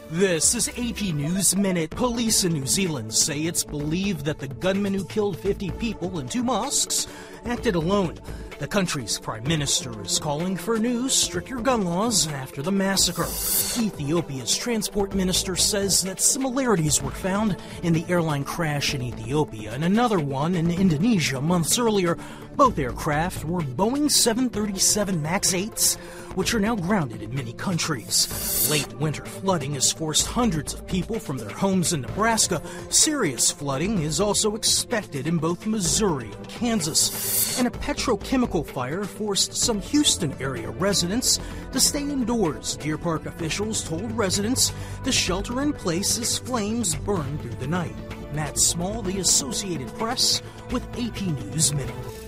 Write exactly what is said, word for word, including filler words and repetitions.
This is A P News Minute. Police in New Zealand say it's believed that the gunman who killed fifty people in two mosques acted alone. The country's prime minister is calling for new, stricter gun laws after the massacre. Ethiopia's transport minister says that similarities were found in the airline crash in Ethiopia and another one in Indonesia months earlier. Both aircraft were Boeing seven thirty-seven MAX eights, which are now grounded in many countries. Late winter flooding has forced hundreds of people from their homes in Nebraska. Serious flooding is also expected in both Missouri and Kansas. And a petrochemical fire forced some Houston area residents to stay indoors. Deer Park officials told residents to shelter in place as flames burned through the night. Matt Small, The Associated Press, with A P News Minute.